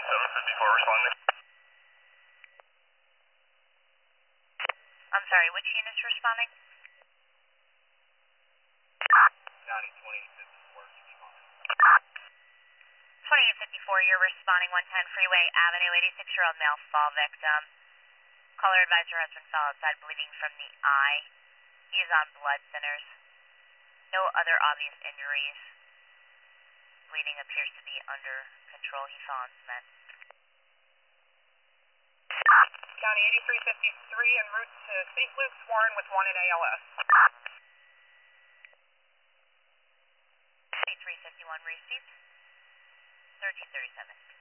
754 responding. I'm sorry, which unit's responding? County 2854 responding. 2854, you're responding 110 Freeway Avenue, 86-year-old male fall victim. Caller advisor has been found outside bleeding from the eye. He is on blood thinners. No other obvious injuries. Bleeding appears to be under control. He fell on cement. County 8353 en route to St. Luke's Warren with wanted ALS. 8351 received. 1337.